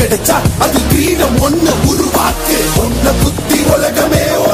கிடைச்சா அது கிரீடம் ஒண்ணு உருவாக்கு ஒன்ன புத்தி உலகமே